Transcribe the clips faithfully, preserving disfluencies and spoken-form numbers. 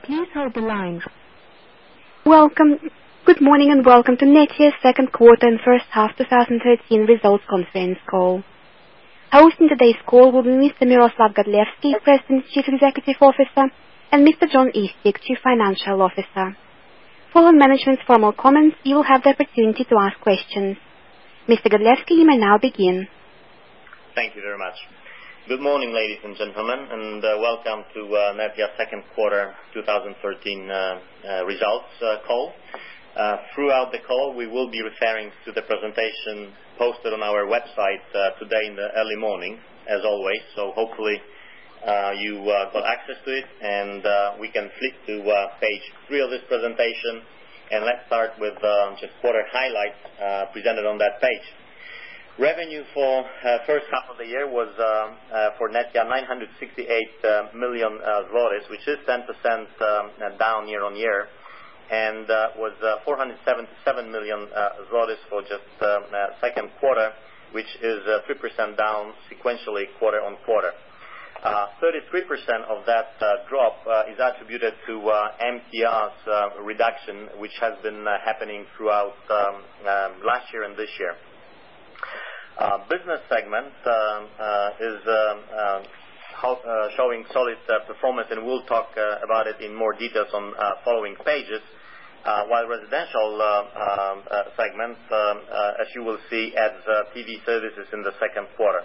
Please hold the line. Welcome. Good morning and welcome to Netia's second quarter and first half twenty thirteen results conference call. Hosting today's call will be Mister Miroslav Godlewski, President, Chief Executive Officer, and Mister John Eastick, Chief Financial Officer. Following management's formal comments, you will have the opportunity to ask questions. Mister Godlewski, you may now begin. Thank you very much. Good morning, ladies and gentlemen, and uh, welcome to uh, Netia's second quarter twenty thirteen uh, uh, results uh, call. Uh, throughout the call, we will be referring to the presentation posted on our website uh, today in the early morning, as always. So hopefully uh, you uh, got access to it, and uh, we can flip to uh, page three of this presentation. And let's start with uh, just quarter highlights uh, presented on that page. Revenue for uh, first half of the year was uh, uh, for Netia nine hundred sixty-eight uh, million uh, zlotys, which is ten percent um, down year on year, and uh, was uh, four hundred seventy-seven million uh, zlotys for just uh, uh, second quarter, which is uh, three percent down sequentially quarter on quarter. Uh, thirty-three percent of that uh, drop uh, is attributed to uh, M T R's uh, reduction, which has been uh, happening throughout um, uh, last year and this year. Uh, business segment uh, uh, is uh, uh, how, uh, showing solid uh, performance, and we'll talk uh, about it in more details on uh, following pages. Uh, while residential uh, uh, uh, segment, uh, uh, as you will see, adds uh, T V services in the second quarter.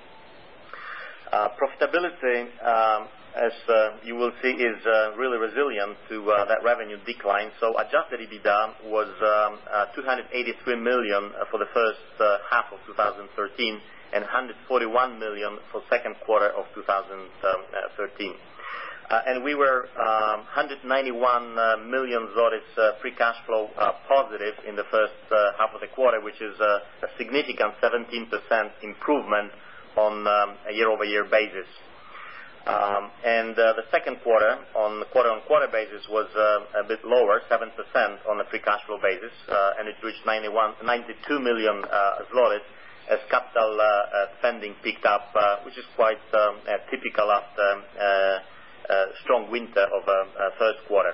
Uh, profitability, um, as uh, you will see, is uh, really resilient to uh, that revenue decline. So adjusted EBITDA was um, uh, two hundred eighty-three million for the first uh, half of two thousand thirteen and one hundred forty-one million for second quarter of two thousand thirteen. Uh, and we were um, one hundred ninety-one uh, million zlotys uh, free cash flow uh, positive in the first uh, half of the quarter, which is uh, a significant seventeen percent improvement on um, a year-over-year basis. Um, and uh, the second quarter, on the quarter-on-quarter basis, was uh, a bit lower, seven percent on the free cash flow basis, uh, and it reached ninety-one, ninety-two million uh, zlotys as capital uh, uh, spending picked up, uh, which is quite um, uh, typical after uh, uh, strong winter of uh, uh, first quarter.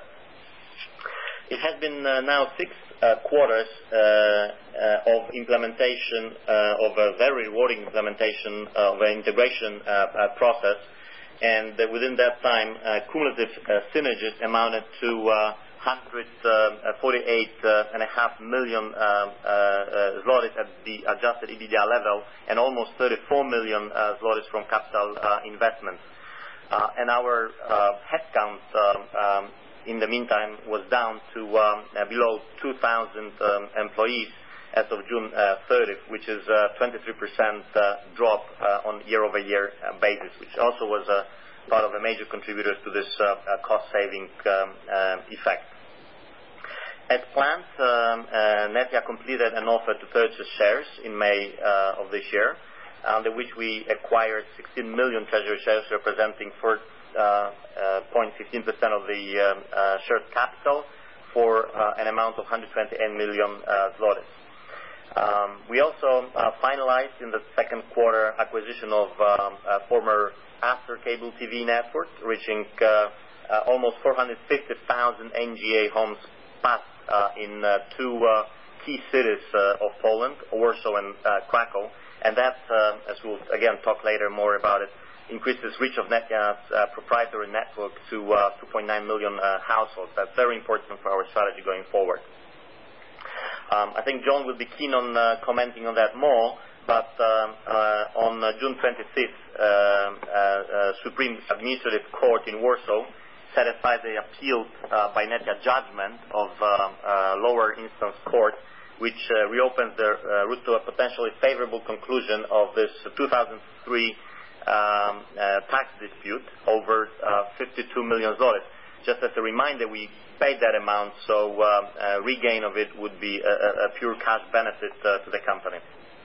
It has been uh, now six uh, quarters uh, uh, of implementation, uh, of a very rewarding implementation of an integration uh, uh, process. And uh, within that time, uh, cumulative uh, synergies amounted to uh, one hundred forty-eight point five million uh, uh, zlotys at the adjusted EBITDA level, and almost thirty-four million uh, zlotys from capital uh, investments. Uh, and our uh, headcount um, um, in the meantime was down to um, uh, below two thousand um, employees as of June uh, thirtieth, which is a twenty-three percent uh, drop uh, on year-over-year uh, basis, which also was a uh, part of the major contributors to this uh, uh, cost-saving um, uh, effect. As planned, um, uh, Netia completed an offer to purchase shares in May uh, of this year, under which we acquired sixteen million treasury shares, representing four point one five percent of the um, uh, share capital, for uh, an amount of one hundred twenty-eight million uh, zlotys. Um, we also uh, finalized in the second quarter acquisition of um, a former Astor Cable T V network, reaching uh, uh, almost four hundred fifty thousand N G A homes passed uh, in uh, two uh, key cities uh, of Poland, Warsaw and uh, Krakow. And that, uh, as we'll again talk later more about it, increases reach of Netia's uh, proprietary network to uh, two point nine million uh, households. That's very important for our strategy going forward. Um, I think John will be keen on uh, commenting on that more, but uh, uh, on uh, June twenty-fifth, uh, uh, uh, Supreme Administrative Court in Warsaw set aside the appeal uh, by Netia judgment of uh, uh, lower instance court, which uh, reopens the uh, route to a potentially favorable conclusion of this two thousand three um, uh, tax dispute over uh, fifty-two million zlotys. Just as a reminder, we paid that amount, so uh, uh, regain of it would be a, a pure cash benefit uh, to the company.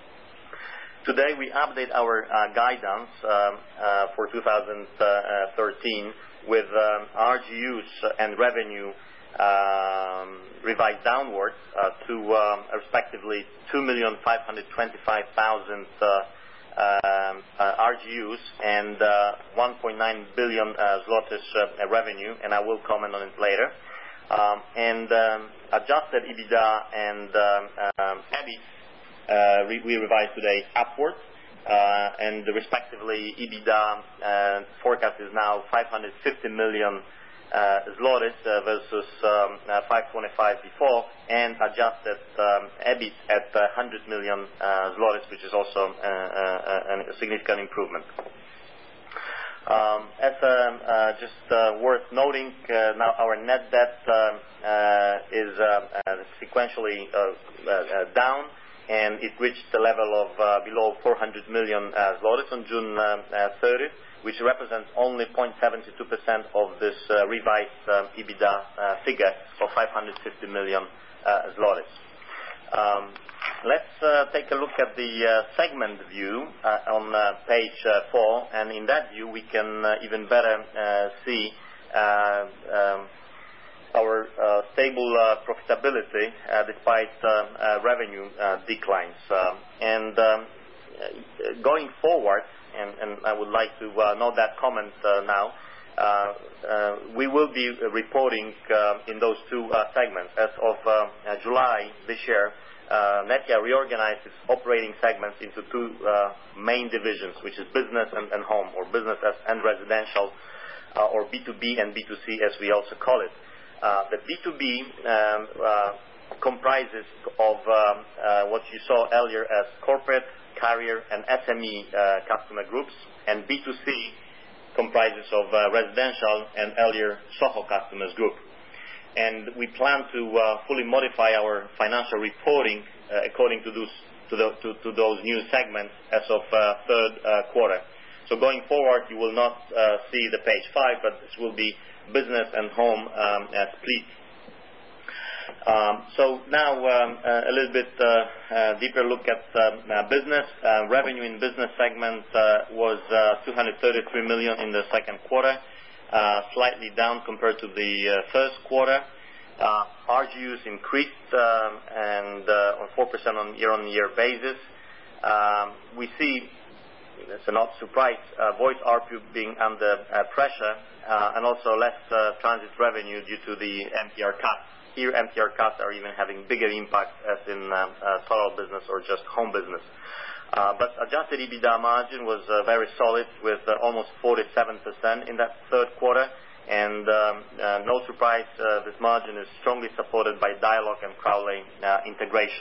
Today we update our uh, guidance uh, uh, for two thousand thirteen with um, R G Us and revenue um, revised downwards uh, to um, respectively two million five hundred twenty-five thousand uh, um, uh, R G Us and uh, one point nine billion uh, zlotys uh, revenue, and I will comment on it later. Um, and um, adjusted EBITDA and um, um, EBIT uh, re- we revised today upward, uh, and respectively EBITDA uh, forecast is now five hundred fifty million uh, zlotys uh, versus um, uh, five twenty-five before, and adjusted um, EBIT at uh, one hundred million uh, zlotys, which is also uh, uh, a significant improvement. Um, as uh, uh, just uh, worth noting, uh, now our net debt uh, uh, is uh, uh, sequentially uh, uh, down, and it reached the level of uh, below four hundred million uh, zlotys on June thirtieth, which represents only zero point seven two percent of this uh, revised uh, EBITDA uh, figure of five hundred fifty million uh, zlotys. Um, Let's uh, take a look at the uh, segment view uh, on uh, page uh, four, and in that view we can uh, even better uh, see uh, um, our uh, stable uh, profitability uh, despite uh, uh, revenue uh, declines. Uh, and um, going forward, and, and I would like to uh, note that comment uh, now, Uh, uh, we will be reporting uh, in those two uh, segments. As of uh, uh, July this year, uh, Netia reorganized its operating segments into two uh, main divisions, which is business and, and home, or business and residential, uh, or B two B and B two C as we also call it. Uh, the B two B um, uh, comprises of um, uh, what you saw earlier as corporate, carrier, and S M E uh, customer groups, and B two C comprises of uh, residential and earlier Soho customers group. And we plan to uh, fully modify our financial reporting uh, according to those, to, the, to, to those new segments as of uh, third uh, quarter. So going forward, you will not uh, see the page five, but this will be business and home um, uh, split. Um, so now um, uh, a little bit uh, uh, deeper look at um, uh, business. Uh, revenue in business segment uh, was uh, two hundred thirty-three million in the second quarter, uh, slightly down compared to the uh, first quarter. Uh, R G Us increased um, and uh, on four percent on year-on-year basis. Um, we see, it's not a surprise, uh, voice A R P U being under uh, pressure uh, and also less uh, transit revenue due to the M T R cuts. Here, M T R cuts are even having bigger impact as in uh, uh, total business or just home business. Uh, but adjusted EBITDA margin was uh, very solid with uh, almost forty-seven percent in that third quarter. And um, uh, no surprise, uh, this margin is strongly supported by Dialog and Crowley uh, integration.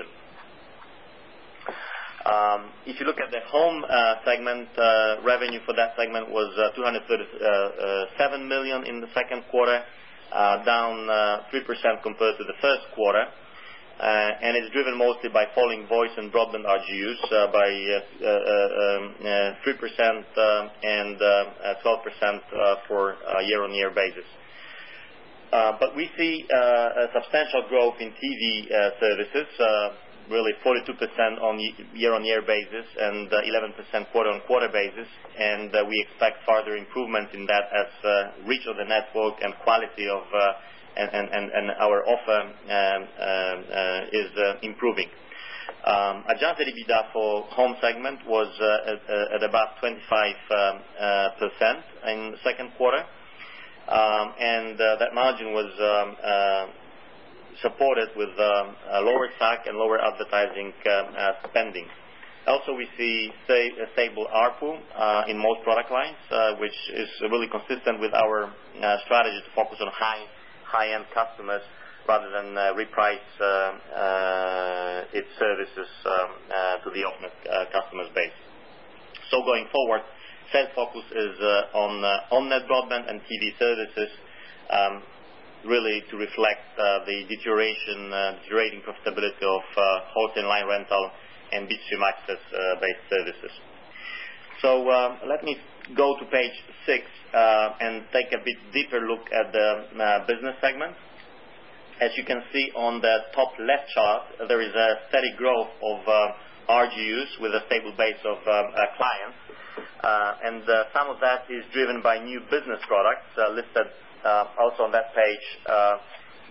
Um, if you look at the home uh, segment, uh, revenue for that segment was uh, two hundred thirty-seven million in the second quarter. Uh, down uh, three percent compared to the first quarter, uh, and it's driven mostly by falling voice and broadband R G Us uh, by uh, uh, um, uh, three percent uh, and uh, twelve percent uh, for uh, year-on-year basis. Uh, but we see uh, a substantial growth in T V uh, services, uh, really forty-two percent on year-on-year basis and uh, eleven percent quarter-on-quarter basis, and uh, we expect further improvement in that as uh, reach of the network and quality of uh, and, and, and our offer um, uh, uh, is uh, improving. Um, adjusted EBITDA for home segment was uh, at, at about twenty-five percent um, uh, in the second quarter, um, and uh, that margin was um, uh, supported with um, a lower S A C and lower advertising uh, uh, spending. Also, we see sta- a stable A R P U uh, in most product lines, uh, which is really consistent with our uh, strategy to focus on high, high-end customers rather than uh, reprice uh, uh, its services um, uh, to the open uh, customers base. So going forward, sales focus is uh, on uh, on-net broadband and T V services, um, really to reflect uh, the deterioration, uh, deteriorating profitability of uh, wholesale line rental and bitstream access uh, based services. So uh, let me go to page six uh, and take a bit deeper look at the uh, business segment. As you can see on the top left chart, there is a steady growth of uh, R G Us with a stable base of um, uh, clients, uh, and uh, some of that is driven by new business products uh, listed Uh, also on that page, uh,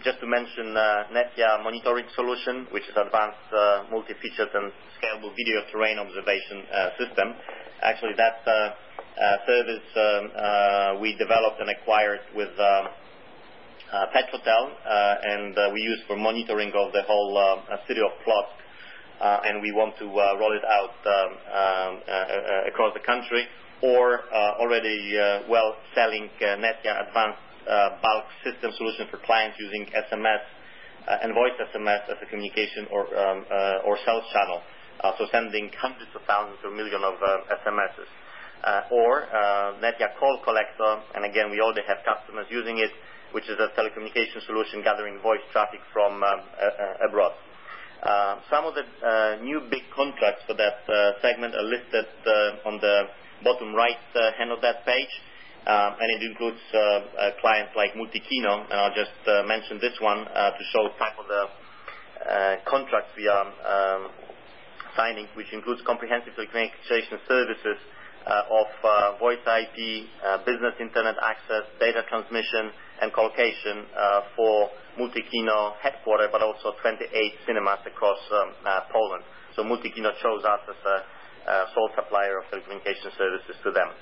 just to mention uh, Netia monitoring solution, which is advanced uh, multi-featured and scalable video terrain observation uh, system. Actually, that uh, uh, service um, uh, we developed and acquired with um, uh, Petrotel, uh, and uh, we use for monitoring of the whole uh, city of Plock, uh, and we want to uh, roll it out um, um, uh, uh, across the country, or uh, already uh, well selling uh, Netia advanced Uh, bulk system solution for clients using S M S uh, and voice S M S as a communication or um, uh, or sales channel, uh, so sending hundreds of thousands or millions of uh, S M Ses. Uh, or uh, Netia Call Collector, and again we already have customers using it, which is a telecommunication solution gathering voice traffic from um, uh, abroad. Uh, some of the uh, new big contracts for that uh, segment are listed uh, on the bottom right uh, hand of that page. Um, and it includes uh, uh, clients like Multikino, and I'll just uh, mention this one uh, to show type of the uh, contracts we are um, signing, which includes comprehensive telecommunication services uh, of uh, voice I P, uh, business internet access, data transmission, and collocation uh, for Multikino headquarters, but also twenty-eight cinemas across um, uh, Poland. So Multikino chose us as a uh, sole supplier of telecommunication services to them.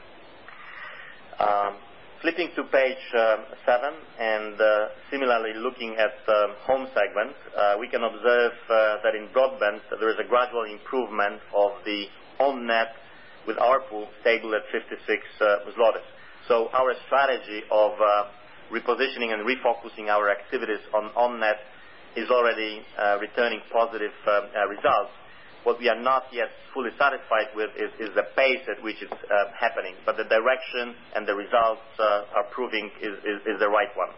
Um, flipping to page uh, seven, and uh, similarly looking at the home segment, uh, we can observe uh, that in broadband there is a gradual improvement of the on-net with A R P U stable at fifty-six uh, zlotys. So our strategy of uh, repositioning and refocusing our activities on on-net is already uh, returning positive uh, uh, results. What we are not yet fully satisfied with is, is the pace at which it's uh, happening, but the direction and the results uh, are proving is, is, is the right one.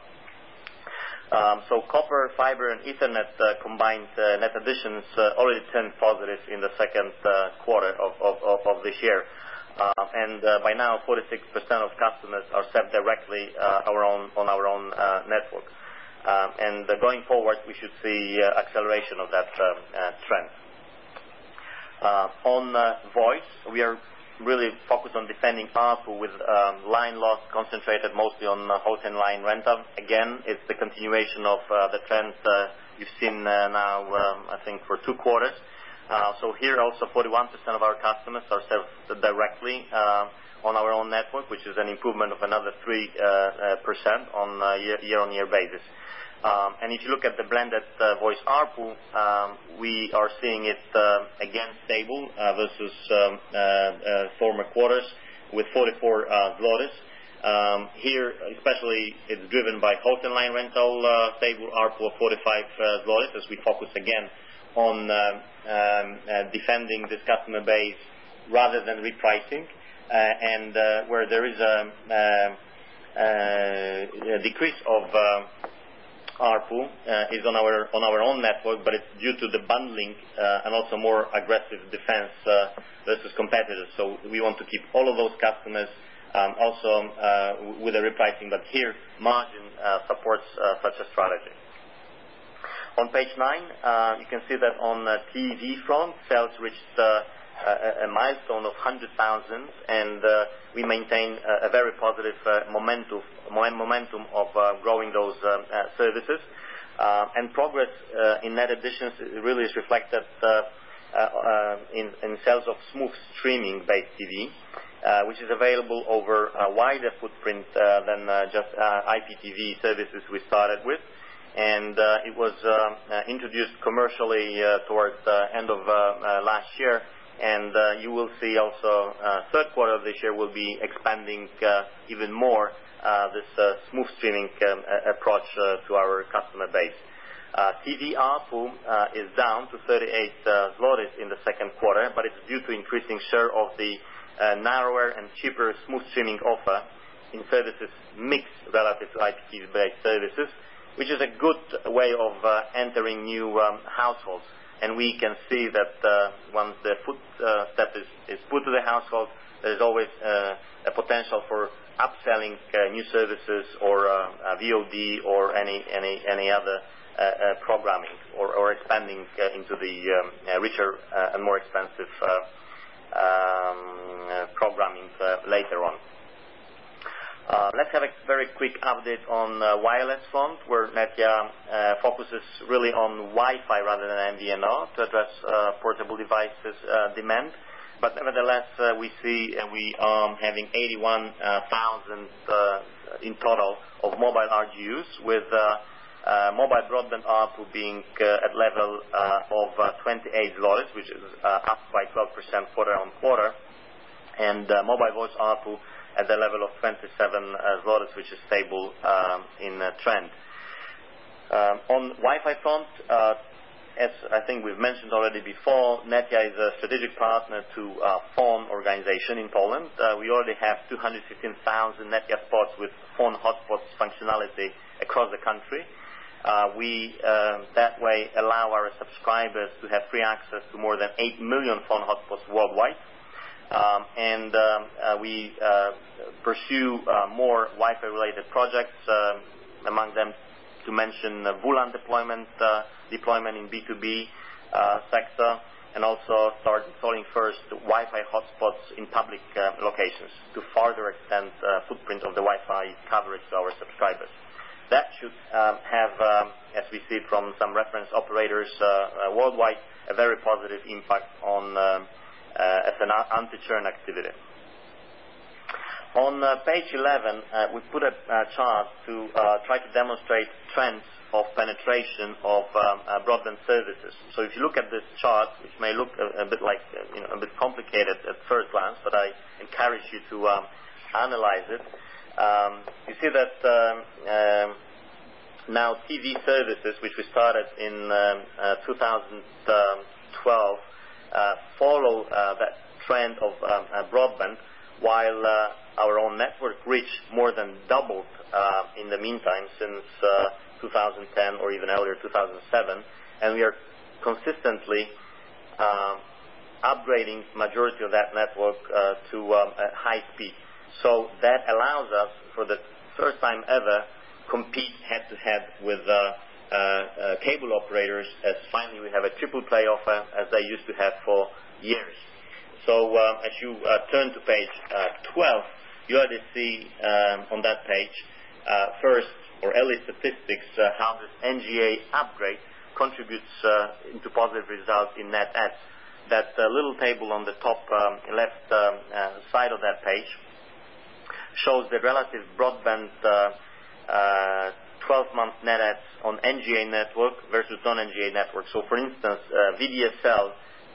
Um, so copper, fiber, and Ethernet uh, combined uh, net additions uh, already turned positive in the second uh, quarter of, of, of, of this year. Uh, and uh, by now, forty-six percent of customers are served directly uh, our own, on our own uh, network. Um, and uh, going forward, we should see uh, acceleration of that uh, uh, trend. Uh, on uh, voice, we are really focused on defending A R P U with um, line loss concentrated mostly on uh, wholesale line rental. Again, it's the continuation of uh, the trend uh, you've seen uh, now, um, I think, for two quarters. Uh, so here also forty-one percent of our customers are served directly uh, on our own network, which is an improvement of another three percent uh, uh, on a year, year-on-year basis. Um, and if you look at the blended uh, voice A R P U, um, we are seeing it uh, again stable uh, versus um, uh, uh, former quarters with forty-four uh, zlotys. Um, here, especially, it's driven by wholesale line rental uh, stable A R P U of forty-five uh, zlotys, as we focus again on uh, um, uh, defending this customer base rather than repricing, uh, and uh, where there is a, uh, uh, a decrease of uh, A R P U uh, is on our on our own network, but it's due to the bundling uh, and also more aggressive defense uh, versus competitors. So we want to keep all of those customers um, also uh, with a repricing, but here margin uh, supports uh, such a strategy. On page nine, uh, you can see that on the T V front, sales reached uh, a, a milestone of one hundred thousand, and uh, we maintain a, a very positive uh, momentum momentum of uh, growing those uh, uh, services. Uh, and progress uh, in net additions really is reflected uh, uh, in, in sales of smooth streaming-based T V, uh, which is available over a wider footprint uh, than uh, just uh, I P T V services we started with. And uh, it was uh, uh, introduced commercially uh, towards the end of uh, uh, last year. And uh, you will see also uh, third quarter of this year will be expanding uh, even more uh, this uh, smooth streaming um, approach uh, to our customer base. Uh, T V A R P U uh, is down to thirty-eight uh, zlotys in the second quarter, but it's due to increasing share of the uh, narrower and cheaper smooth streaming offer in services mix relative to I P T V-based services, which is a good way of uh, entering new um, households. And we can see that uh, once the footstep uh, is, is put to the household, there is always uh, a potential for upselling uh, new services or uh, V O D or any any any other uh, uh, programming, or, or expanding uh, into the um, uh, richer uh, and more expensive uh, um, uh, programming uh, later on. Uh, let's have a very quick update on uh, wireless front, where Netia uh, focuses really on Wi-Fi rather than M V N O to address uh, portable devices uh, demand. But nevertheless, uh, we see uh, we are having eighty-one thousand uh, in total of mobile R G Us, with uh, uh, mobile broadband A R P U being uh, at level uh, of uh, twenty-eight zlotys, which is uh, up by twelve percent quarter on quarter, and uh, mobile voice A R P U at the level of twenty-seven uh, zlotys, which is stable um, in uh, trend. Um, on Wi-Fi front, uh, as I think we've mentioned already before, Netia is a strategic partner to uh, Phone organization in Poland. Uh, we already have two hundred fifteen thousand Netia spots with phone hotspots functionality across the country. Uh, we uh, that way allow our subscribers to have free access to more than eight million phone hotspots worldwide. Um, and um, uh, we uh, pursue uh, more Wi-Fi related projects, uh, among them to mention uh, V LAN deployment, uh, deployment in B two B uh, sector, and also start installing first Wi-Fi hotspots in public uh, locations to further extend uh, footprint of the Wi-Fi coverage to our subscribers. That should um, have, um, as we see from some reference operators uh, uh, worldwide, a very positive impact on um, Uh, as an anti-churn activity. On uh, page eleven, uh, we put a uh, chart to uh, try to demonstrate trends of penetration of um, uh, broadband services. So if you look at this chart, which may look a, a bit like uh, you know a bit complicated at first glance, but I encourage you to um, analyze it. Um, you see that um, um, now T V services, which we started in um, uh, two thousand twelve. Uh, follow uh, that trend of um, uh, broadband, while uh, our own network reach more than doubled uh, in the meantime since uh, two thousand ten or even earlier two thousand seven, and we are consistently uh, upgrading majority of that network uh, to um, a high speed. So that allows us, for the first time ever, compete head to head with uh, Uh, uh, cable operators, as finally we have a triple play offer as they used to have for years. So uh, as you uh, turn to page uh, twelve, you already see um, on that page uh, first or early statistics uh, how this N G A upgrade contributes uh, into positive results in net adds. That uh, little table on the top um, left um, uh, side of that page shows the relative broadband uh, uh, twelve month net adds on N G A network versus non-N G A network. So for instance, uh, V D S L,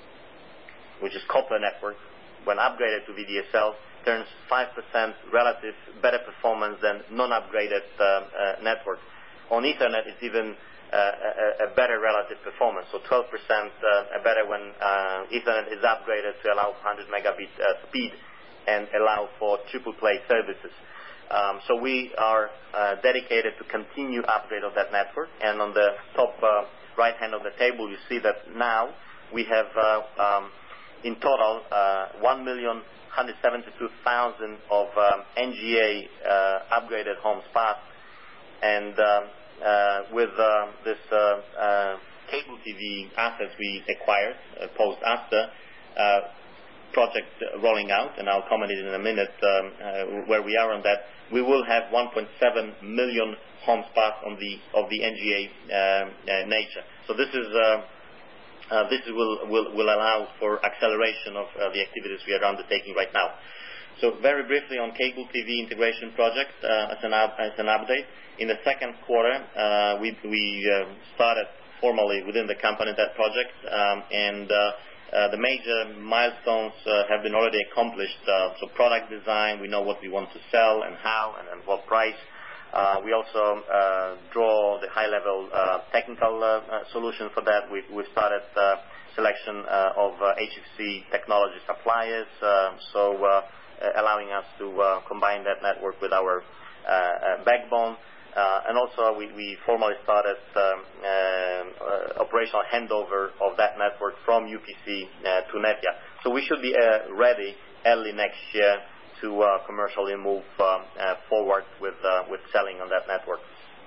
which is copper network, when upgraded to V D S L, turns five percent relative better performance than non-upgraded uh, uh, network. On Ethernet, it's even uh, a, a better relative performance. So twelve percent uh, better when uh, Ethernet is upgraded to allow one hundred megabit uh, speed and allow for triple play services. Um, so we are uh, dedicated to continue upgrade of that network. And on the top uh, right hand of the table, you see that now we have uh, um, in total uh, one million one hundred seventy-two thousand of um, N G A uh, upgraded homes passed. And um, uh, with uh, this uh, uh, cable T V assets we acquired uh, post-Asta, uh, project rolling out, and I'll comment it in a minute um, uh, where we are on that, we will have one point seven million homes passed on the of the N G A um, uh, nature. So this is uh, uh, this will, will will allow for acceleration of uh, the activities we are undertaking right now. So very briefly on cable T V integration project uh, as an as an update. In the second quarter, uh, we we uh, started formally within the company that project, um, and uh, Uh, the major milestones uh, have been already accomplished. Uh, so product design, we know what we want to sell and how and at what price. Uh, we also uh, draw the high-level uh, technical uh, uh, solution for that. We've, we've started uh, selection uh, of uh, H F C technology suppliers, uh, so uh, allowing us to uh, combine that network with our uh, uh, backbone. Uh, and also we, we formally started um, uh, operational handover of that network from U P C uh, to Netia. So we should be uh, ready early next year to uh, commercially move um, uh, forward with, uh, with selling on that network.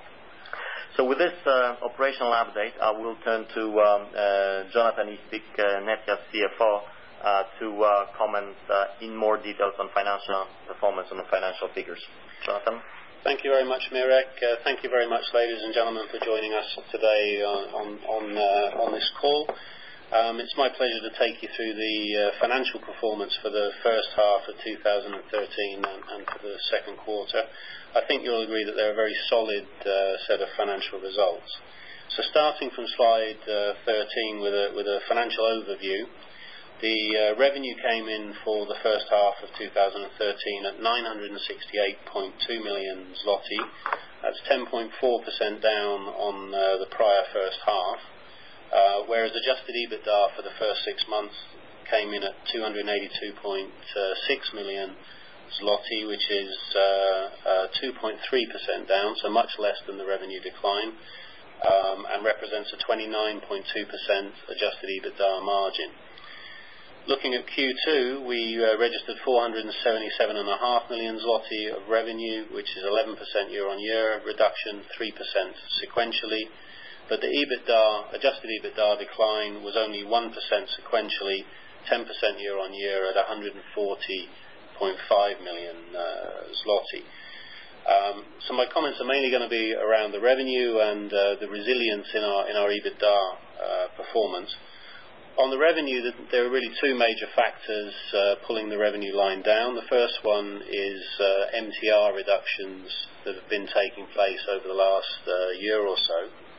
So with this uh, operational update, I will turn to um, uh, Jonathan Eastick, uh, Netia's C F O, uh, to uh, comment uh, in more details on financial performance and the financial figures. Jonathan? Thank you very much, Mirek. Uh, thank you very much, ladies and gentlemen, for joining us today on on on, uh, on this call. Um, it's my pleasure to take you through the uh, financial performance for the first half of two thousand thirteen and, and for the second quarter. I think you'll agree that they're a very solid uh, set of financial results. So starting from slide uh, thirteen with a, with a financial overview, the uh, revenue came in for the first half of two thousand thirteen at nine hundred sixty-eight point two million zloty. That's ten point four percent down on uh, the prior first half, uh, whereas adjusted EBITDA for the first six months came in at two hundred eighty-two point six million zloty, which is uh, uh, two point three percent down, so much less than the revenue decline, um, and represents a twenty-nine point two percent adjusted EBITDA margin. Looking at Q two, we uh, registered four hundred seventy-seven point five million zloty of revenue, which is eleven percent year-on-year reduction, three percent sequentially. But the EBITDA, adjusted EBITDA decline was only one percent sequentially, ten percent year-on-year at one hundred forty point five million uh, zloty. Um, so my comments are mainly going to be around the revenue and uh, the resilience in our in our EBITDA uh, performance. On the revenue, there are really two major factors uh, pulling the revenue line down. The first one is uh, M T R reductions that have been taking place over the last uh, year or so.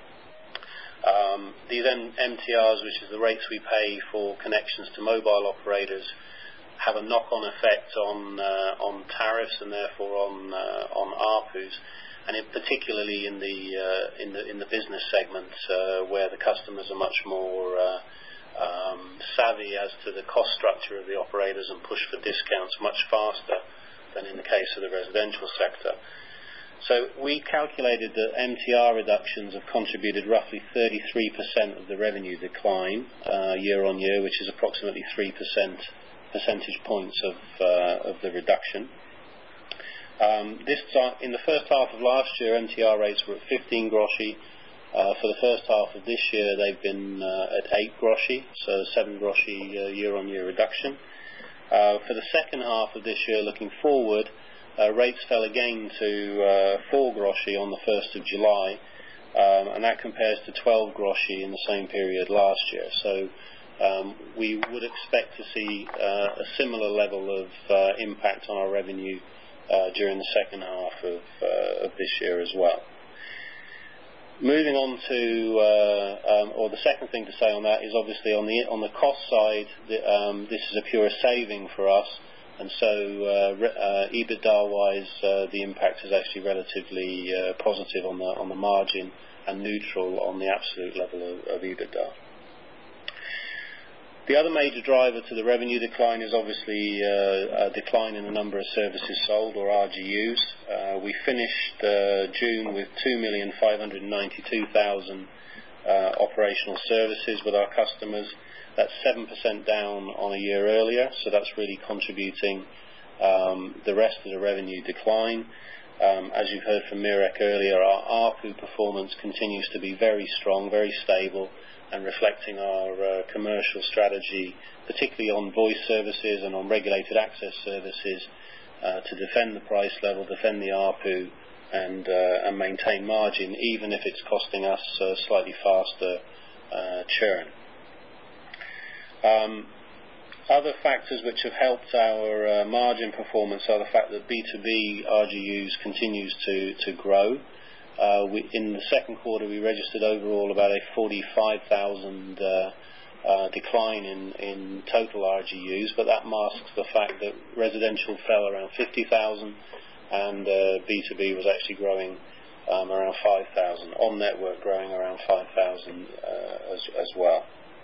Um, these M- MTRs, which is the rates we pay for connections to mobile operators, have a knock-on effect on uh, on tariffs and therefore on uh, on A R P Us, and in particularly in the uh, in the in the business segment uh, where the customers are much more uh, Um, savvy as to the cost structure of the operators and push for discounts much faster than in the case of the residential sector. So we calculated that M T R reductions have contributed roughly thirty-three percent of the revenue decline uh, year on year, which is approximately three percent percentage points of, uh, of the reduction. Um, this in the first half of last year, M T R rates were at fifteen groszy. Uh, for the first half of this year, they've been uh, at eight groszy, so seven groszy uh, year-on-year reduction. Uh, for the second half of this year, looking forward, uh, rates fell again to uh, four groszy on the first of July, um, and that compares to twelve groszy in the same period last year. So um, we would expect to see uh, a similar level of uh, impact on our revenue uh, during the second half of, uh, of this year as well. Moving on to, uh, um, or the second thing to say on that is obviously on the on the cost side, the, um, this is a pure saving for us, and so uh, re- uh, EBITDA-wise, uh, the impact is actually relatively uh, positive on the on the margin and neutral on the absolute level of, of EBITDA. The other major driver to the revenue decline is obviously uh, a decline in the number of services sold, or R G Us. Uh, we finished uh, June with two million five hundred ninety-two thousand uh, operational services with our customers. That's seven percent down on a year earlier, so that's really contributing um, the rest of the revenue decline. Um, as you've heard from Mirek earlier, our A R P U performance continues to be very strong, very stable, and reflecting our uh, commercial strategy, particularly on voice services and on regulated access services, uh, to defend the price level, defend the A R P U, and, uh, and maintain margin, even if it's costing us uh, slightly faster uh, churn. Um, Other factors which have helped our uh, margin performance are the fact that B two B R G Us continues to, to grow. Uh, we, in the second quarter, we registered overall about a forty-five thousand uh, uh, decline in, in total R G Us, but that masks the fact that residential fell around fifty thousand and uh, B two B was actually growing um, around five thousand, on-network growing around five thousand uh, as, as well.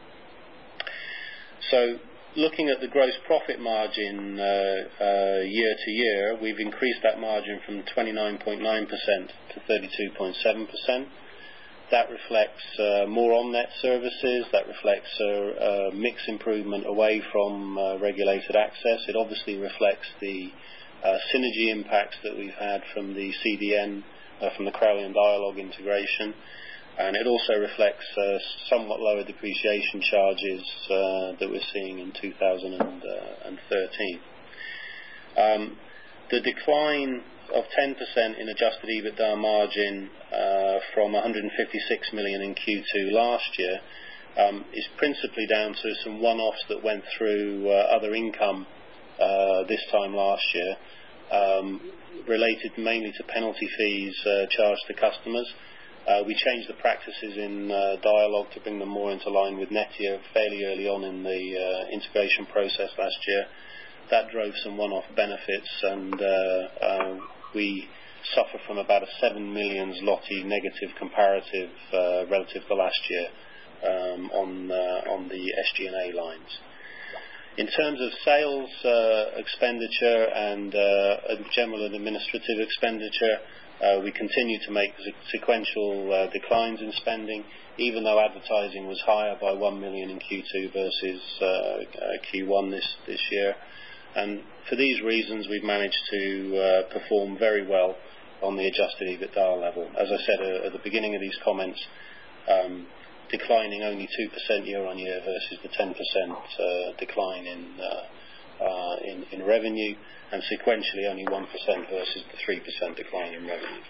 So, looking at the gross profit margin uh, uh, year to year, we've increased that margin from twenty-nine point nine percent to thirty-two point seven percent. That reflects uh, more on-net services. That reflects a, a mix improvement away from uh, regulated access. It obviously reflects the uh, synergy impacts that we've had from the C D N, uh, from the Crowley and Dialog integration. And it also reflects uh, somewhat lower depreciation charges uh, that we're seeing in two thousand thirteen. Um, the decline of ten percent in adjusted EBITDA margin uh, from one hundred fifty-six million in Q two last year um, is principally down to some one-offs that went through uh, other income uh, this time last year, um, related mainly to penalty fees uh, charged to customers. Uh, we changed the practices in uh, Dialog to bring them more into line with Netia fairly early on in the uh, integration process last year. That drove some one-off benefits, and uh, uh, we suffer from about a seven million zloty negative comparative uh, relative to last year um, on uh, on the S G and A lines. In terms of sales uh, expenditure and uh, general and administrative expenditure, Uh, we continue to make sequential uh, declines in spending, even though advertising was higher by one million in Q two versus uh, uh, Q one this, this year. And for these reasons, we've managed to uh, perform very well on the adjusted EBITDA level. As I said uh, at the beginning of these comments, um, declining only two percent year on year versus the ten percent uh, decline in, uh, uh, in, in revenue, and sequentially only one percent versus the three percent decline in revenue.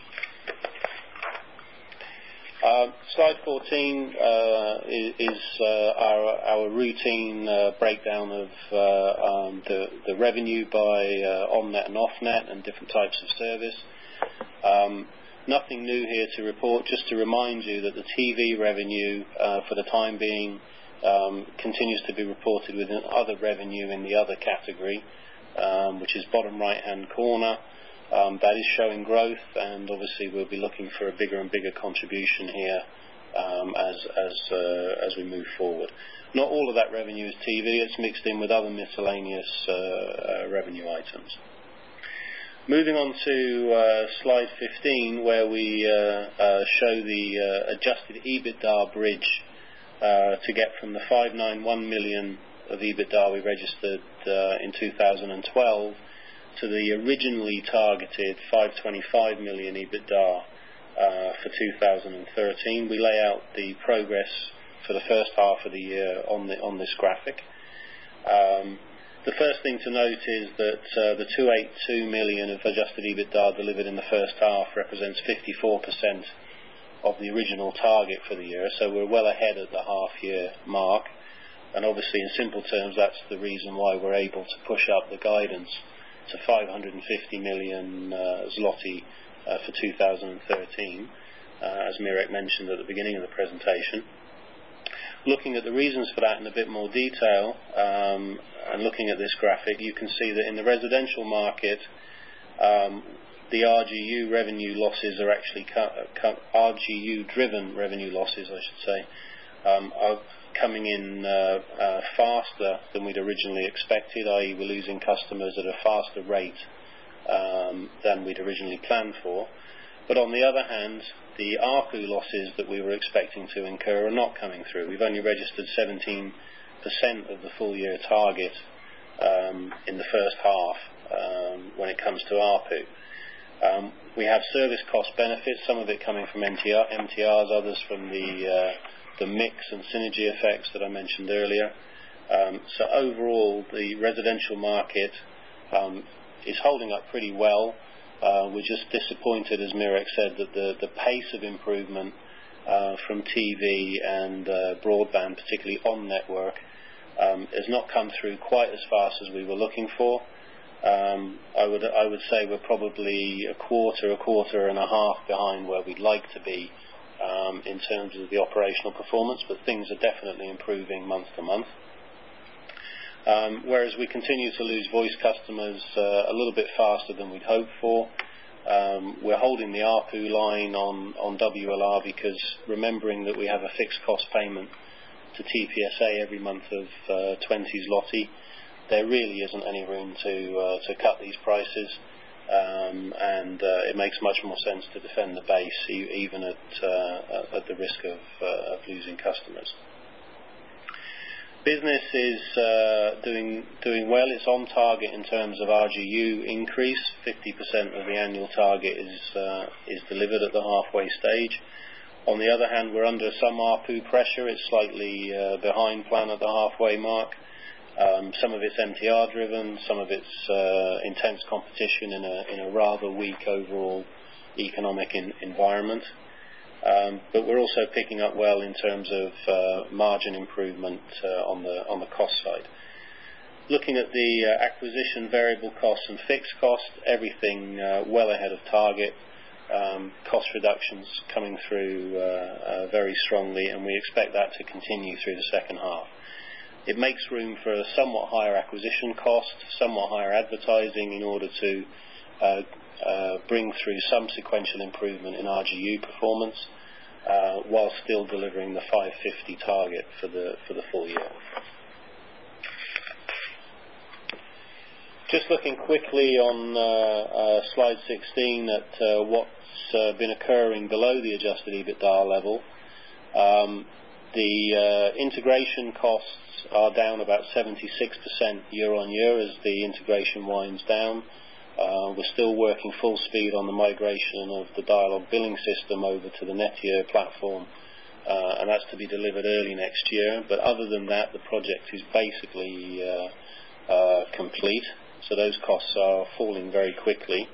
Uh, slide fourteen uh, is, is uh, our, our routine uh, breakdown of uh, um, the, the revenue by uh, on-net and off-net and different types of service. Um, nothing new here to report, just to remind you that the T V revenue uh, for the time being um, continues to be reported within other revenue in the other category, Um, which is bottom right-hand corner. Um, that is showing growth, and obviously we'll be looking for a bigger and bigger contribution here um, as as uh, as we move forward. Not all of that revenue is T V; it's mixed in with other miscellaneous uh, uh, revenue items. Moving on to uh, slide fifteen, where we uh, uh, show the uh, adjusted EBITDA bridge uh, to get from the five hundred ninety-one million of EBITDA we registered uh, in two thousand twelve to the originally targeted five hundred twenty-five million EBITDA uh, for two thousand thirteen. We lay out the progress for the first half of the year on the on this graphic. Um, the first thing to note is that uh, the two hundred eighty-two million of adjusted EBITDA delivered in the first half represents fifty-four percent of the original target for the year, so we're well ahead at the half year mark. And obviously, in simple terms, that's the reason why we're able to push up the guidance to five hundred fifty million uh, zloty uh, for two thousand thirteen, uh, as Mirek mentioned at the beginning of the presentation. Looking at the reasons for that in a bit more detail, um, and looking at this graphic, you can see that in the residential market, um, the R G U revenue losses are actually cu- cu- R G U-driven revenue losses, I should say, um, are coming in uh, uh, faster than we'd originally expected, that is we're losing customers at a faster rate um, than we'd originally planned for. But on the other hand, the A R P U losses that we were expecting to incur are not coming through. We've only registered seventeen percent of the full year target um, in the first half um, when it comes to A R P U. Um, we have service cost benefits, some of it coming from M T R, M T Rs, others from the uh, the mix and synergy effects that I mentioned earlier. Um, so overall, the residential market um, is holding up pretty well. Uh, we're just disappointed, as Mirek said, that the, the pace of improvement uh, from T V and uh, broadband, particularly on network, um, has not come through quite as fast as we were looking for. Um, I would I would say we're probably a quarter, a quarter and a half behind where we'd like to be Um, in terms of the operational performance, but things are definitely improving month to month. Um, whereas we continue to lose voice customers uh, a little bit faster than we'd hoped for. Um, we're holding the A R P U line on, on W L R because, remembering that we have a fixed cost payment to T P S A every month of uh, twenty zloty, there really isn't any room to uh, to cut these prices. Um, and uh, it makes much more sense to defend the base, e- even at, uh, at the risk of, uh, of losing customers. Business is uh, doing doing well. It's on target in terms of R G U increase. fifty percent of the annual target is uh, is delivered at the halfway stage. On the other hand, we're under some A R P U pressure. It's slightly uh, behind plan at the halfway mark. Um, some of it's M T R driven, some of it's uh, intense competition in a, in a rather weak overall economic in, environment. Um, but we're also picking up well in terms of uh, margin improvement uh, on the on the cost side. Looking at the uh, acquisition variable costs and fixed costs, everything uh, well ahead of target. Um, cost reductions coming through uh, uh, very strongly, and we expect that to continue through the second half. It makes room for a somewhat higher acquisition cost, somewhat higher advertising in order to uh, uh, bring through some sequential improvement in R G U performance, uh, while still delivering the five fifty target for the for the full year. Just looking quickly on uh, uh, slide sixteen at uh, what's uh, been occurring below the adjusted EBITDA level. Um, the uh, integration costs are down about seventy-six percent year on year as the integration winds down. Uh, we're still working full speed on the migration of the Dialog billing system over to the Netgear platform, uh, and that's to be delivered early next year. But other than that, the project is basically uh, uh, complete. So those costs are falling very quickly.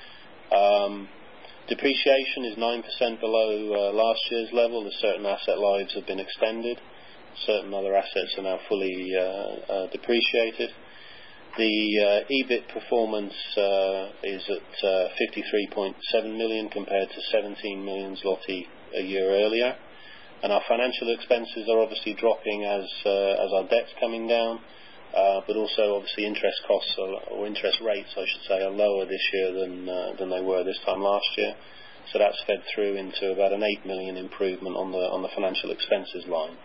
Um, depreciation is nine percent below uh, last year's level as certain asset lives have been extended. Certain other assets are now fully uh, uh, depreciated. The uh, EBIT performance uh, is at uh, fifty-three point seven million compared to seventeen million zloty a year earlier. And our financial expenses are obviously dropping as, uh, as our debt's coming down. Uh, but also, obviously, interest costs are, or interest rates, I should say, are lower this year than uh, than they were this time last year. So that's fed through into about an eight million improvement on the on the financial expenses line.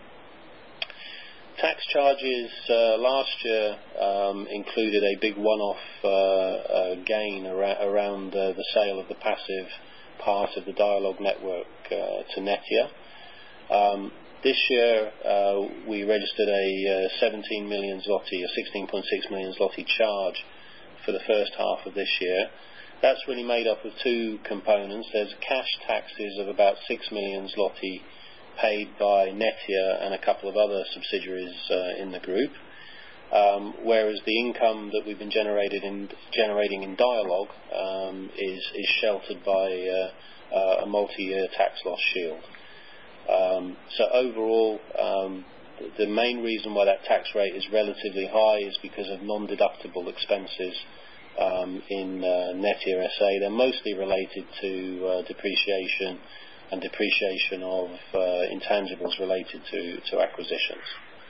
Tax charges uh, last year um, included a big one-off uh, uh, gain ar- around uh, the sale of the passive part of the Dialog network uh, to Netia. Um, This year, uh, we registered a uh, seventeen million zloty, a sixteen point six million zloty charge for the first half of this year. That's really made up of two components. There's cash taxes of about six million zloty paid by Netia and a couple of other subsidiaries uh, in the group, um, whereas the income that we've been generated in, generating in Dialog um, is, is sheltered by uh, uh, a multi-year tax loss shield. Um, so overall, um, the main reason why that tax rate is relatively high is because of non-deductible expenses um, in uh, Netia S A. They're mostly related to uh, depreciation and depreciation of uh, intangibles related to, to acquisitions.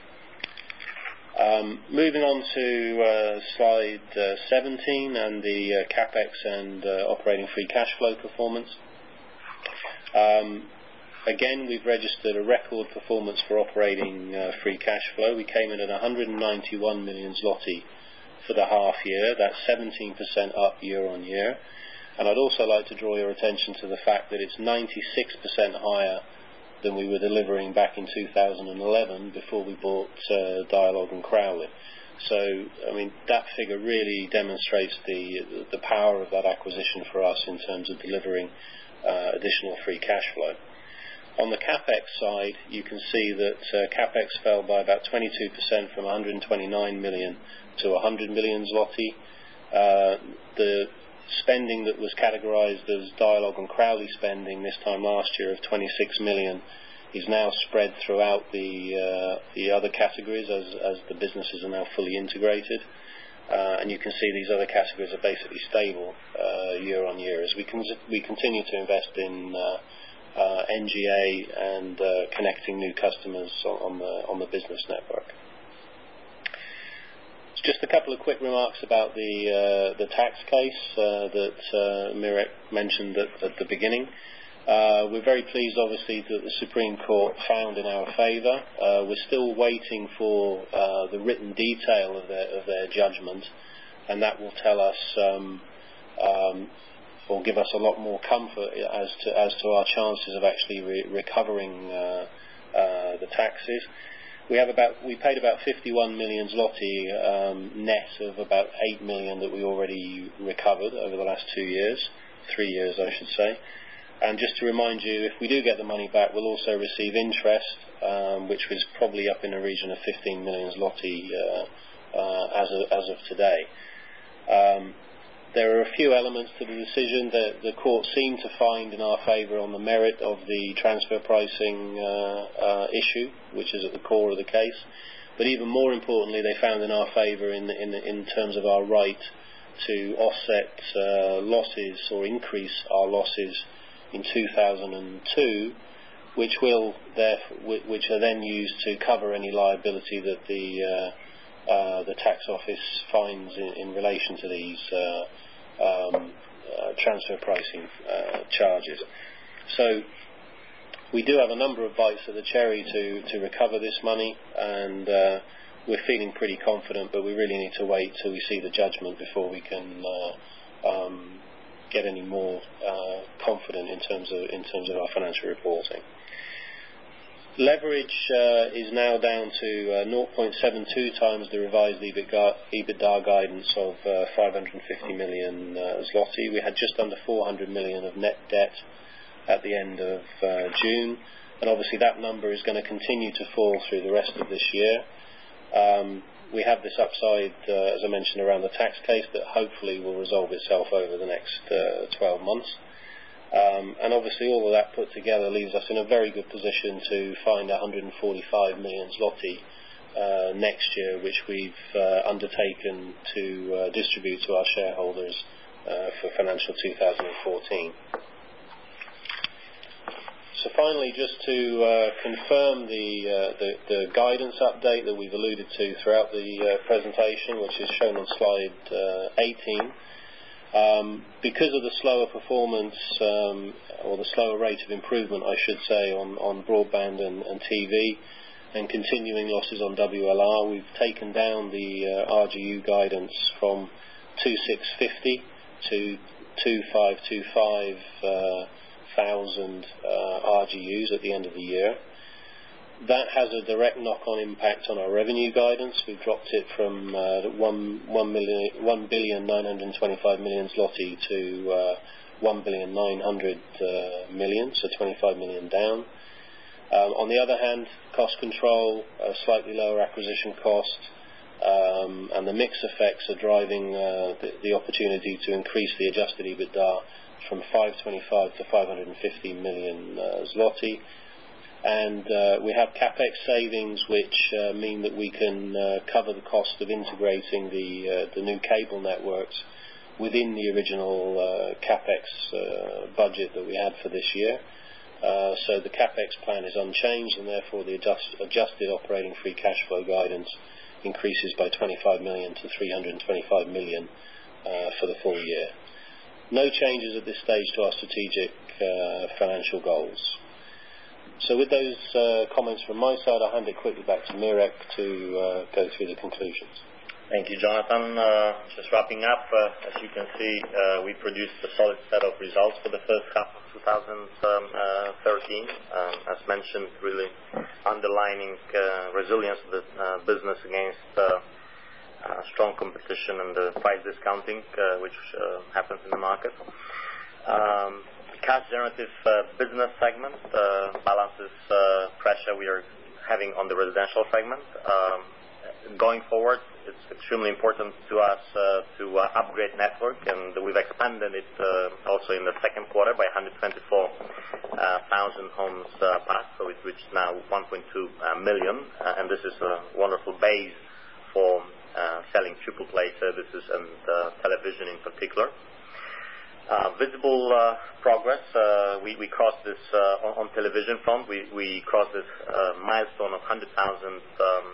Um, moving on to uh, slide uh, seventeen and the uh, CapEx and uh, operating free cash flow performance. Um, Again, we've registered a record performance for operating uh, free cash flow. We came in at one hundred ninety-one million zloty for the half year. That's seventeen percent up year on year. And I'd also like to draw your attention to the fact that it's ninety-six percent higher than we were delivering back in two thousand eleven before we bought uh, Dialog and Crowley. So, I mean, that figure really demonstrates the, the power of that acquisition for us in terms of delivering uh, additional free cash flow. On the CapEx side, you can see that uh, CapEx fell by about twenty-two percent from one hundred twenty-nine million to one hundred million zloty. Uh, the spending that was categorized as Dialog and Crowley spending this time last year of twenty-six million is now spread throughout the uh, the other categories as, as the businesses are now fully integrated. Uh, and you can see these other categories are basically stable uh, year on year as we, con- we continue to invest in uh, Uh, N G A and uh, connecting new customers on, on the on the business network. Just a couple of quick remarks about the uh, the tax case uh, that uh, Mirek mentioned at, at the beginning. Uh, we're very pleased, obviously, that the Supreme Court found in our favour. Uh, we're still waiting for uh, the written detail of their of their judgment, and that will tell us. Um, um, or give us a lot more comfort as to as to our chances of actually re- recovering uh, uh, the taxes. We have about we paid about fifty-one million zloty um, net of about eight million that we already recovered over the last two years, three years I should say, And just to remind you, if we do get the money back, we'll also receive interest, um, which was probably up in the region of fifteen million zloty uh, uh, as, of, as of today. Um, there are a few elements to the decision that the court seemed to find in our favour on the merit of the transfer pricing uh, uh, issue, which is at the core of the case. But even more importantly, they found in our favour in, in, in terms of our right to offset uh, losses or increase our losses in two thousand two, which will therefore, which are then used to cover any liability that the uh, uh, the tax office finds in, in relation to these uh, um, uh, transfer pricing uh, charges. So we do have a number of bites of the cherry to to recover this money, and uh, we're feeling pretty confident, but we really need to wait till we see the judgment before we can uh, um, get any more uh, confident in terms of in terms of our financial reporting. Leverage uh, is now down to uh, zero point seven two times the revised EBITDA guidance of uh, five hundred fifty million uh, zloty. We had just under four hundred million of net debt at the end of uh, June, and obviously that number is going to continue to fall through the rest of this year. Um, we have this upside, uh, as I mentioned, around the tax case that hopefully will resolve itself over the next uh, twelve months. Um, and obviously all of that put together leaves us in a very good position to find one hundred forty-five million zloty uh, next year, which we've uh, undertaken to uh, distribute to our shareholders uh, for financial two thousand fourteen. So finally, just to uh, confirm the, uh, the the guidance update that we've alluded to throughout the uh, presentation, which is shown on slide uh, eighteen. Um, because of the slower performance, um, or the slower rate of improvement, I should say, on, on broadband and, and T V, and continuing losses on W L R, we've taken down the uh, R G U guidance from two thousand six hundred fifty to two thousand five hundred twenty-five uh, thousand uh, R G Us at the end of the year. That has a direct knock-on impact on our revenue guidance. We've dropped it from uh, one billion nine hundred twenty-five million zloty to uh, one billion nine hundred million, so twenty-five million down. Um, on the other hand, cost control, uh, slightly lower acquisition cost, um, and the mix effects are driving uh, the, the opportunity to increase the adjusted EBITDA from five hundred twenty-five to five hundred fifty million uh, zloty. And uh, we have CapEx savings, which uh, mean that we can uh, cover the cost of integrating the uh, the new cable networks within the original uh, CapEx uh, budget that we had for this year. Uh, so the CapEx plan is unchanged, and therefore the adjust, adjusted operating free cash flow guidance increases by twenty-five million to three hundred twenty-five million uh, for the full year. No changes at this stage to our strategic uh, financial goals. So with those uh, comments from my side, I'll hand it quickly back to Mirek to uh, go through the conclusions. Thank you, Jonathan. Uh, just wrapping up, uh, as you can see, uh, we produced a solid set of results for the first half of two thousand thirteen. Um, as mentioned, really underlining uh, resilience of the uh, business against uh, uh, strong competition and the price discounting uh, which uh, happens in the market. Um, Cash generative uh, business segment uh, balances uh, pressure we are having on the residential segment. Um, going forward, it's extremely important to us uh, to uh, upgrade network, and we've expanded it uh, also in the second quarter by one hundred twenty-four thousand uh, homes uh, passed, so it reached now one point two uh, million, uh, and this is a wonderful base for uh, selling triple play services and uh, television in particular. Uh, visible uh, progress. Uh, we, we crossed this uh, on, on television front. We, we crossed this uh, milestone of one hundred thousand um,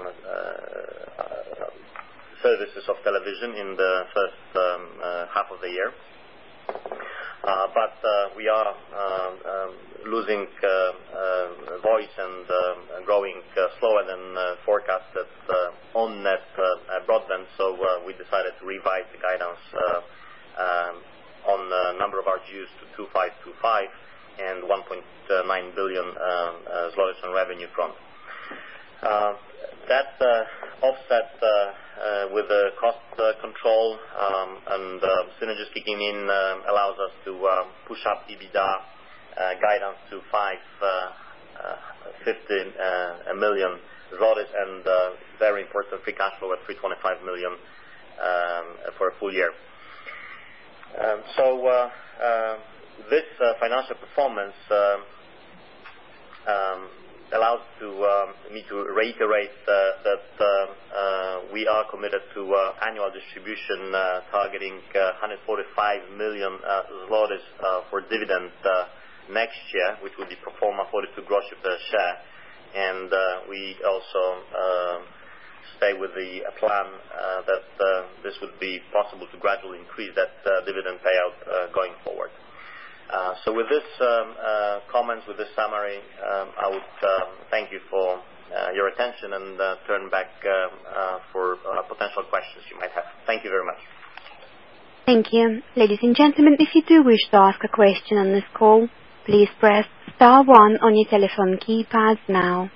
uh, services of television in the first um, uh, half of the year. Uh, but uh, we are uh, um, losing uh, uh, voice and uh, growing uh, slower than uh, forecasted uh, on net uh, broadband. So uh, we decided to revise the guidance Uh, um, on the number of R G Us to two thousand five hundred twenty-five and one point nine billion uh, zlotys on revenue front. Uh, that uh, offset uh, uh, with the cost uh, control um, and uh, synergies kicking in uh, allows us to uh, push up EBITDA guidance to five hundred fifty million zlotys and uh, very important free cash flow at three hundred twenty-five million um, for a full year. Um, so uh, uh, this uh, financial performance uh, um, allows to, um, me to reiterate uh, that uh, uh, we are committed to uh, annual distribution uh, targeting uh, one hundred forty-five million uh, zlotys uh, for dividend uh, next year, which will be pro forma forty-two groszy per share. And uh, we also uh, stay with the uh, plan uh, that uh, this would be possible to gradually increase that uh, dividend payout uh, going forward. Uh, so with this um, uh, comments, with this summary, um, I would uh, thank you for uh, your attention and uh, turn back uh, uh, for uh, potential questions you might have. Thank you very much. Thank you. Ladies and gentlemen, if you do wish to ask a question on this call, please press star one on your telephone keypads now.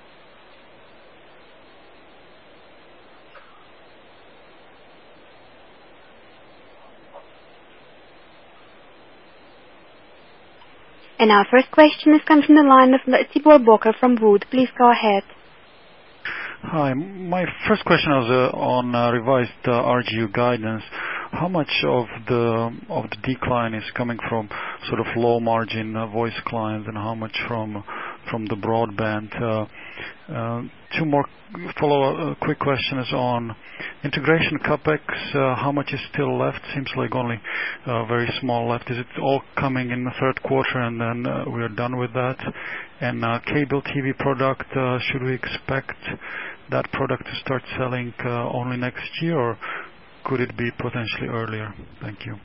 And our first question is coming from the line of Tibor Boker from Wood. Please go ahead. Hi. My first question was uh, on uh, revised uh, R G U guidance. How much of the of the decline is coming from sort of low margin uh, voice clients, and how much from from the broadband? Uh, uh, two more follow uh, quick questions on integration capex. Uh, how much is still left? Seems like only uh, very small left. Is it all coming in the third quarter and then uh, we are done with that? And uh, cable T V product, uh, should we expect that product to start selling uh, only next year, or could it be potentially earlier? Thank you.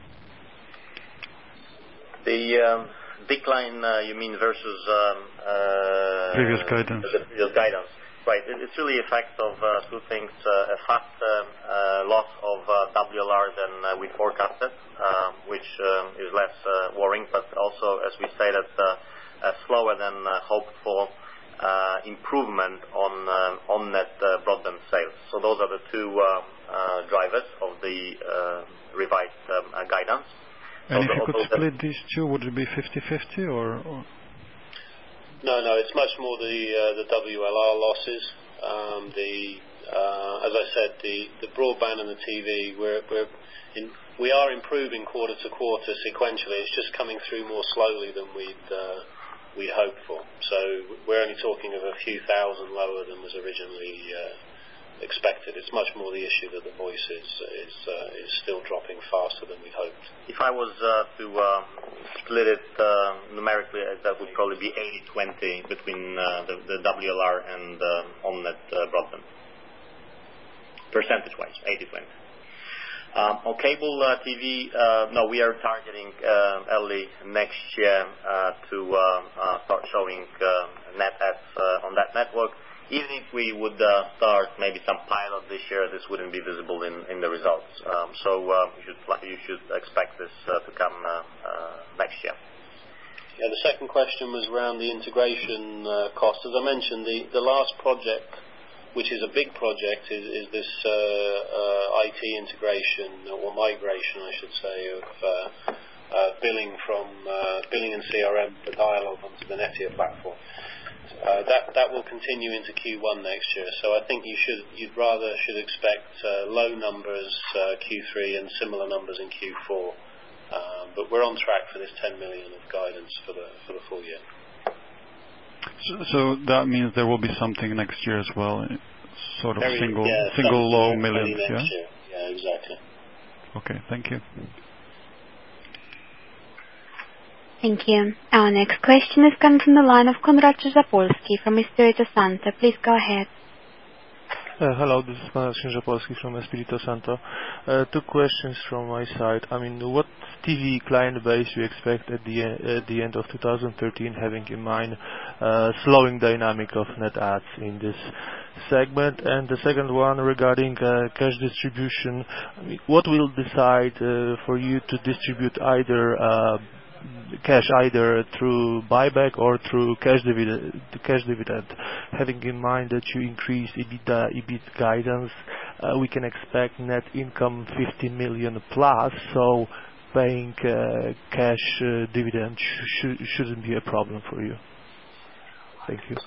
The um, decline, uh, you mean versus um, uh, previous guidance? The previous guidance, right? It, it's really a effect of uh, two things: uh, a fast uh, uh, loss of uh, W L R than uh, we forecasted, uh, which um, is less uh, worrying, but also, as we stated, uh, uh, slower than uh, hoped for. Uh, improvement on uh, on net uh, broadband sales. So those are the two uh, uh, drivers of the uh, revised um, uh, guidance. And so if you could split that these two, would it be fifty fifty or, or? No, no, it's much more the uh, the W L R losses. Um, the uh, as I said, the, the broadband and the T V, we're, we're in, we are improving quarter to quarter sequentially. It's just coming through more slowly than we'd. Uh, we hoped for. So we're only talking of a few thousand lower than was originally uh, expected. It's much more the issue that the voice is is, uh, is still dropping faster than we hoped. If I was uh, to uh, split it uh, numerically, that would probably be eighty twenty between uh, the, the W L R and uh, on-net uh, broadband. Percentage-wise, eighty twenty. Um, on cable uh, T V, uh, no, we are targeting uh, early next year uh, to uh, uh, start showing uh, net ads uh, on that network. Even if we would uh, start maybe some pilot this year, this wouldn't be visible in, in the results. Um, so uh, you should you should expect this uh, to come uh, uh, next year. Yeah, the second question was around the integration uh, cost. As I mentioned, the, the last project, which is a big project, is, is this uh, uh, I T integration, or migration, I should say, of uh, uh, billing from uh, billing and C R M for Dialog onto the Netia platform. Uh, that that will continue into Q one next year. So I think you should you'd rather should expect uh, low numbers uh, Q three and similar numbers in Q four. Um, but we're on track for this ten million of guidance for the for the full year. So, so that means there will be something next year as well, sort of Very, single yeah, single low millions, next yeah? Year. Yeah, exactly. Okay, thank you. Thank you. Our next question is coming from the line of Konrad Krzyżopolski from Espirito Santo. Please go ahead. Uh, hello, this is Konrad Krzyżopolski from Espirito Santo. Uh, two questions from my side. I mean, what T V client base you expect at the uh, at the end of two thousand thirteen, having in mind uh, slowing dynamic of net adds in this segment? And the second one regarding uh, cash distribution. I mean, what will decide uh, for you to distribute either uh, cash either through buyback or through cash dividend, cash dividend? Having in mind that you increased EBITDA, E B I T guidance, uh, we can expect net income fifty million plus. So, paying uh, cash uh, dividend sh- sh- shouldn't be a problem for you. Thank you.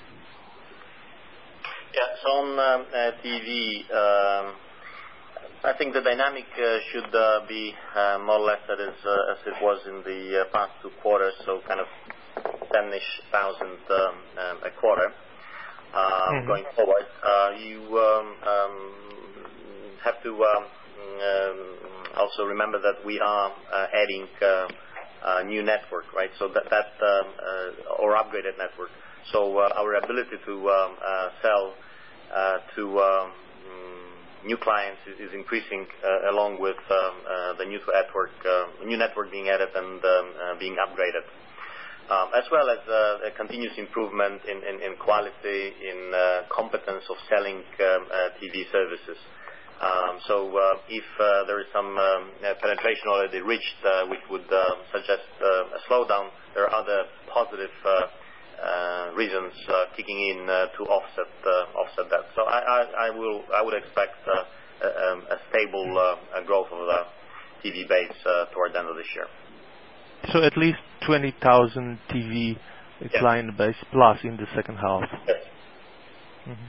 Yeah, so on um, uh, T V, um, I think the dynamic uh, should uh, be uh, more or less as, uh, as it was in the uh, past two quarters, so kind of ten-ish thousand um, um, a quarter. Uh, mm-hmm. Going forward, uh, you um, um, have to um, um, also remember that we are uh, adding uh, a new network, right? So that, that um, uh, or upgraded network. So uh, our ability to um, uh, sell uh, to um, new clients is, is increasing uh, along with um, uh, the new network, uh, new network being added and um, uh, being upgraded. Um, as well as uh, a continuous improvement in, in, in quality, in uh, competence of selling um, uh, T V services. Um, so uh, if uh, there is some um, uh, penetration already reached, uh, which would uh, suggest uh, a slowdown, there are other positive uh, uh, reasons uh, kicking in uh, to offset uh, offset that. So I, I, I will I would expect uh, a, a stable uh, growth of the T V base uh, toward the end of this year. So at least twenty thousand T V yes. client base plus in the second half. Yes. Mm-hmm.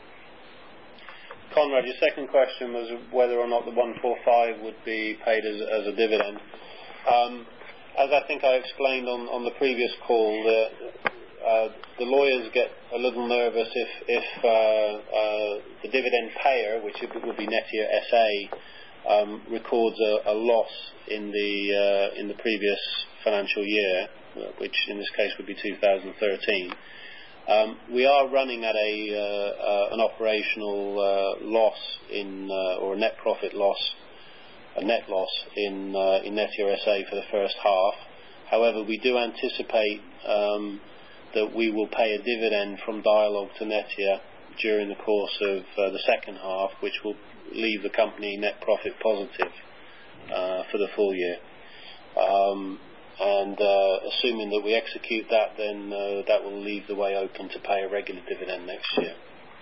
Conrad, your second question was whether or not the one forty-five would be paid as, as a dividend. Um, as I think I explained on, on the previous call, the, uh, the lawyers get a little nervous if, if uh, uh, the dividend payer, which would be Netia S A, Um, records a, a loss in the uh, in the previous financial year, which in this case would be two thousand thirteen. Um, we are running at a uh, uh, an operational uh, loss in uh, or a net profit loss, a net loss in uh, in Netia S A for the first half. However, we do anticipate um, that we will pay a dividend from Dialog to Netia during the course of uh, the second half, which will leave the company net profit positive uh, for the full year. Um, and uh, assuming that we execute that, then uh, that will leave the way open to pay a regular dividend next year.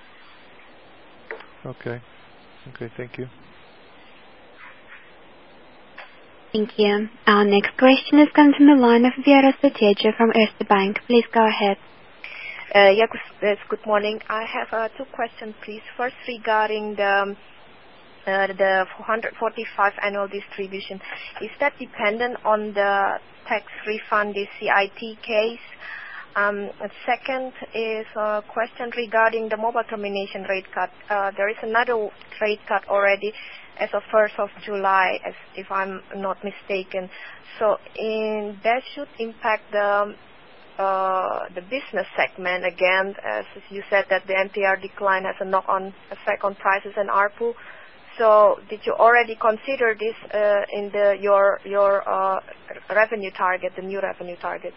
Okay. Okay, thank you. Thank you. Our next question is coming from the line of Vera Soteja from Erste Bank. Please go ahead. Uh, yes, good morning. I have uh, two questions, please. First, regarding the uh, the four hundred forty-five annual distribution. Is that dependent on the tax refund, the C I T case? Um, second is a question regarding the mobile termination rate cut. Uh, there is another rate cut already as of first of July, as if I'm not mistaken. So in, that should impact the Uh, the business segment again, as you said that the M T R decline has a knock-on effect on prices and A R P U. So did you already consider this uh, in the your your uh, revenue target, the new revenue target?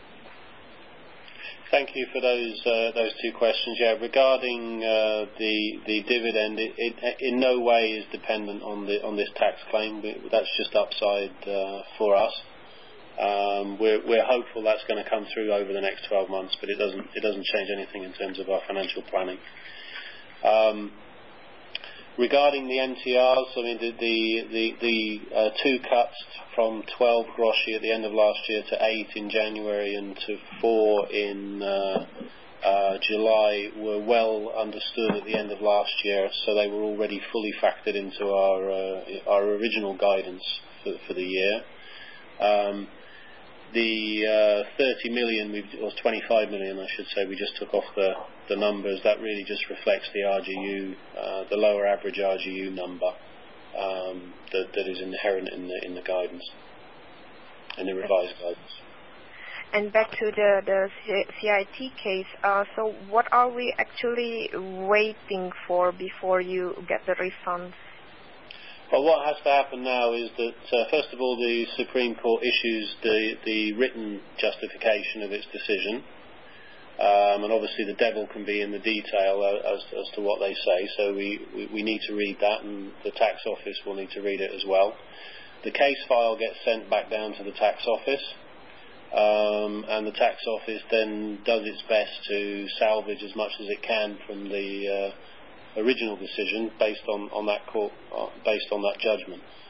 Thank you for those uh, those two questions. Yeah, regarding uh, the the dividend, it, it in no way is dependent on the on this tax claim. That's just upside uh, for us. Um, we're, we're hopeful that's going to come through over the next twelve months, but it doesn't it doesn't change anything in terms of our financial planning. Um, regarding the M T Rs, I mean the the the, the uh, two cuts from twelve groszy at the end of last year to eight in January and to four in uh, uh, July were well understood at the end of last year, so they were already fully factored into our uh, our original guidance for, for the year. Um, The uh, thirty million, or twenty-five million, I should say, we just took off the, the numbers. That really just reflects the R G U, uh, the lower average R G U number um, that, that is inherent in the in the guidance, in the revised guidance. And back to the the C I T case. Uh, so, what are we actually waiting for before you get the refunds? Well, what has to happen now is that, uh, first of all, the Supreme Court issues the, the written justification of its decision. Um, and obviously the devil can be in the detail as, as to what they say, so we, we, we need to read that, and the tax office will need to read it as well. The case file gets sent back down to the tax office, um, and the tax office then does its best to salvage as much as it can from the uh, original decision based on, on that court, uh, based on that judgment.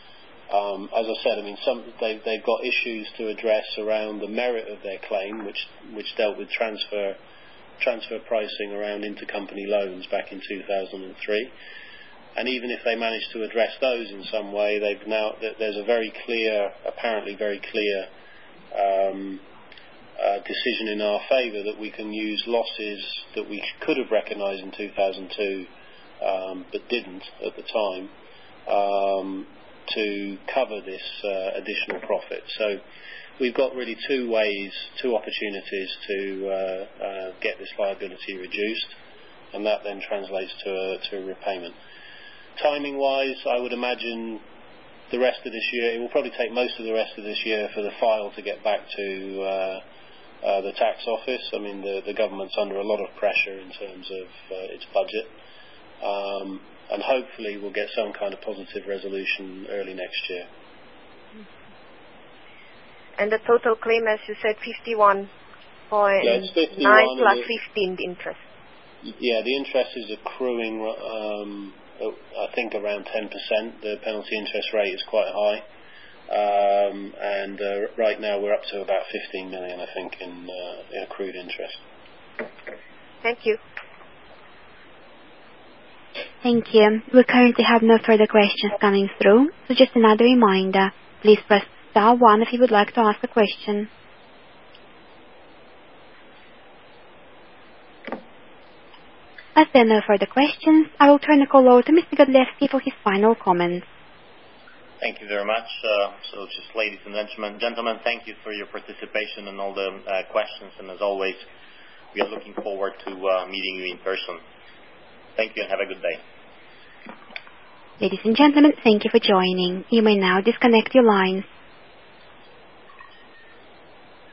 Um, as I said, I mean, some, they've, they've got issues to address around the merit of their claim, which which dealt with transfer transfer pricing around intercompany loans back in two thousand three. And even if they manage to address those in some way, they've now there's a very clear, apparently very clear um, uh, decision in our favour that we can use losses that we could have recognised in two thousand two um, but didn't at the time um, to cover this uh, additional profit. So we've got really two ways, two opportunities to uh, uh, get this liability reduced, and that then translates to a, to a repayment. Timing-wise, I would imagine the rest of this year, it will probably take most of the rest of this year for the file to get back to uh, uh, the tax office. I mean, the, the government's under a lot of pressure in terms of uh, its budget. Um, and hopefully we'll get some kind of positive resolution early next year. And the total claim, as you said, fifty-one point nine plus fifteen the interest. Yeah, the interest is accruing, um, I think, around ten percent. The penalty interest rate is quite high. Um, and uh, right now we're up to about fifteen million, I think, in, uh, in accrued interest. Thank you. Thank you. We currently have no further questions coming through, so just another reminder, please press star one if you would like to ask a question. As there are no further questions, I will turn the call over to Mister Godlewski for his final comments. Thank you very much. Uh, so just ladies and gentlemen, gentlemen, thank you for your participation and all the uh, questions, and as always, we are looking forward to uh, meeting you in person. Thank you and have a good day. Ladies and gentlemen, thank you for joining. You may now disconnect your lines.